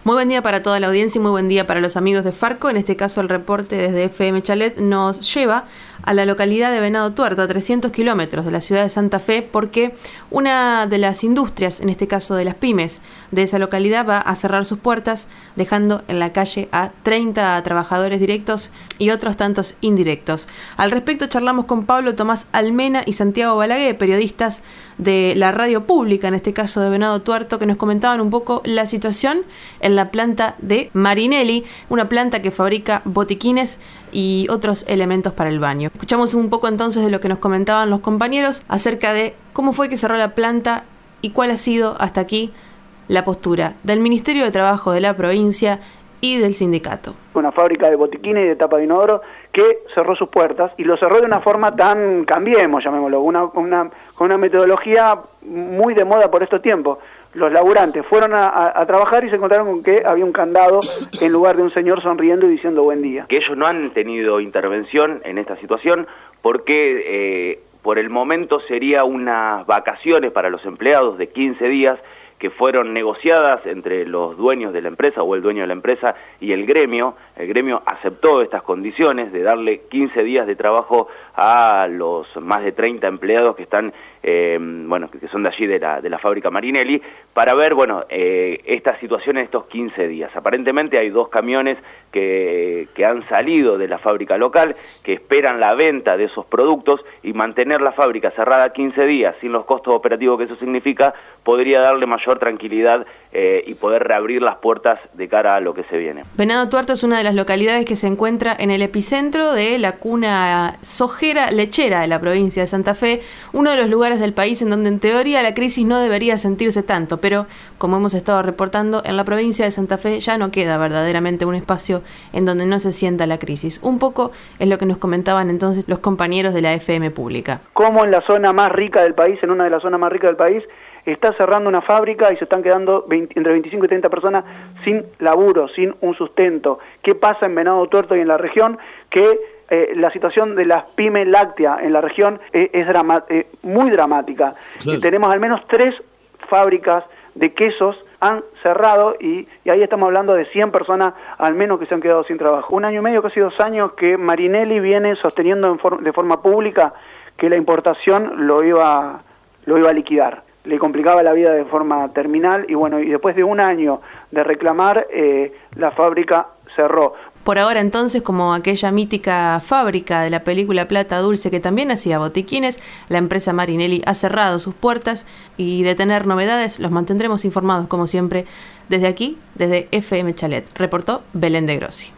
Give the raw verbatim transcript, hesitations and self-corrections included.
Muy buen día para toda la audiencia y muy buen día para los amigos de Farco. En este caso el reporte desde F M Chalet nos lleva a la localidad de Venado Tuerto, a trescientos kilómetros de la ciudad de Santa Fe, porque una de las industrias, en este caso de las pymes de esa localidad, va a cerrar sus puertas, dejando en la calle a treinta trabajadores directos y otros tantos indirectos. Al respecto charlamos con Pablo Tomás Almena y Santiago Balaguer, periodistas de la radio pública, en este caso de Venado Tuerto, que nos comentaban un poco la situación en la planta de Marinelli, una planta que fabrica botiquines y otros elementos para el baño. Escuchamos un poco entonces de lo que nos comentaban los compañeros acerca de cómo fue que cerró la planta y cuál ha sido hasta aquí la postura del Ministerio de Trabajo de la provincia y del sindicato. Una fábrica de botiquines y de tapa de inodoro que cerró sus puertas y lo cerró de una forma tan, cambiemos, llamémoslo, una, una, con una metodología muy de moda por estos tiempos. Los laburantes fueron a, a, a trabajar y se encontraron con que había un candado en lugar de un señor sonriendo y diciendo buen día. Que ellos no han tenido intervención en esta situación porque eh, por el momento sería unas vacaciones para los empleados de quince días que fueron negociadas entre los dueños de la empresa o el dueño de la empresa y el gremio. El gremio aceptó estas condiciones de darle quince días de trabajo a los más de treinta empleados que están, eh, bueno, que son de allí de la, de la fábrica Marinelli, para ver, bueno, eh, esta situación en estos quince días. Aparentemente hay dos camiones que, que han salido de la fábrica local, que esperan la venta de esos productos, y mantener la fábrica cerrada quince días sin los costos operativos que eso significa, podría darle mayor tranquilidad eh, y poder reabrir las puertas de cara a lo que se viene. Venado Tuerto es una de las localidades que se encuentra en el epicentro de la cuna sojera lechera de la provincia de Santa Fe, uno de los lugares del país en donde en teoría la crisis no debería sentirse tanto, pero como hemos estado reportando, en la provincia de Santa Fe ya no queda verdaderamente un espacio en donde no se sienta la crisis. Un poco es lo que nos comentaban entonces los compañeros de la F M Pública. Como en la zona más rica del país, en una de las zonas más ricas del país, está cerrando una fábrica y se están quedando veinte, entre veinticinco y treinta personas sin laburo, sin un sustento. ¿Qué pasa en Venado Tuerto y en la región? Que eh, la situación de las pymes lácteas en la región eh, es drama, eh, muy dramática. Claro. Eh, tenemos al menos tres fábricas de quesos han cerrado y, y ahí estamos hablando de cien personas al menos que se han quedado sin trabajo. Un año y medio, casi dos años, que Marinelli viene sosteniendo en for- de forma pública que la importación lo iba, lo iba a liquidar. Le complicaba la vida de forma terminal y bueno, y después de un año de reclamar, eh, la fábrica cerró. Por ahora entonces, como aquella mítica fábrica de la película Plata Dulce que también hacía botiquines, la empresa Marinelli ha cerrado sus puertas y de tener novedades los mantendremos informados como siempre desde aquí, desde F M Chalet. Reportó Belén de Grossi.